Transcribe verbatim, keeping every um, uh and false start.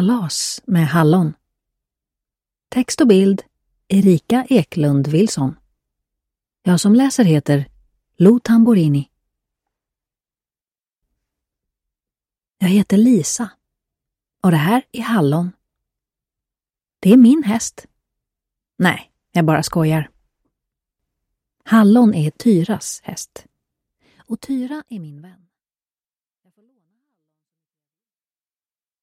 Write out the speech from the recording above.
Kalas med hallon. Text och bild Erika Eklund Wilson. Jag som läser heter Lo Tamborini. Jag heter Lisa. Och det här är hallon. Det är min häst. Nej, jag bara skojar. Hallon är Tyras häst. Och Tyra är min vän.